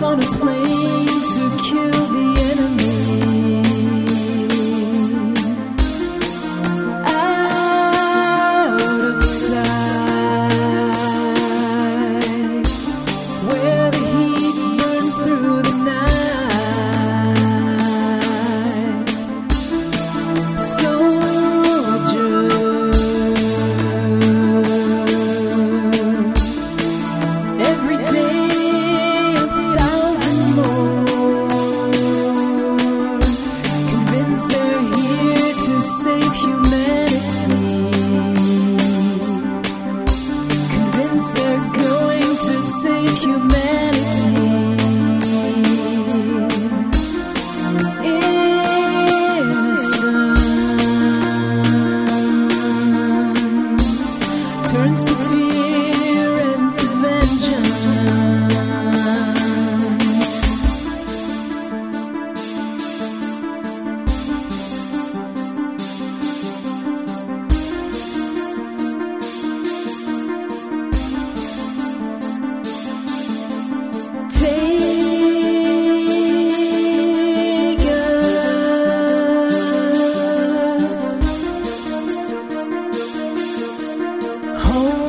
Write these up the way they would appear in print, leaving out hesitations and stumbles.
on a plane to kill the enemy. Out of sight, where the heat burns through the night. Soldiers, every day a thousand more, convinced they're here to save humanity, convinced they're going to save humanity. Innocence turns to fear and to vengeance. Take us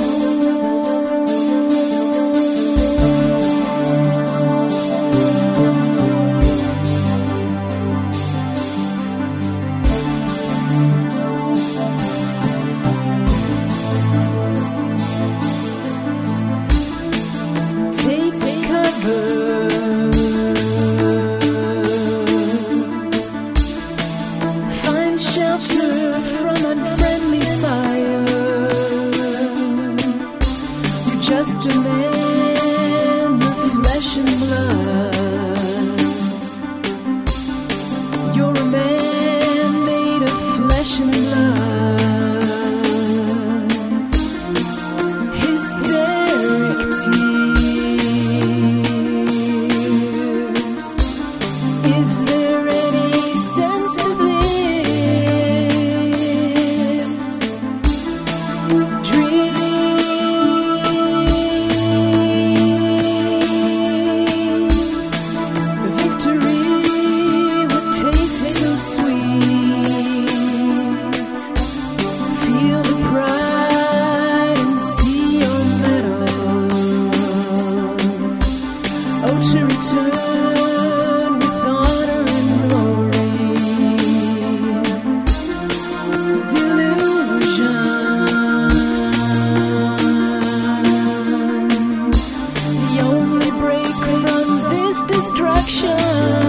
home. Take cover. Find shelter from unfriendly fire. You're just a man of flesh and blood. You're a man made of flesh and blood. Hysteric tears. Is there any sense to bliss? Dreams. Victory would taste so sweet. Feel the pride and see your medals. Oh, to return with honor and glory. Delusion, the only break from this destruction.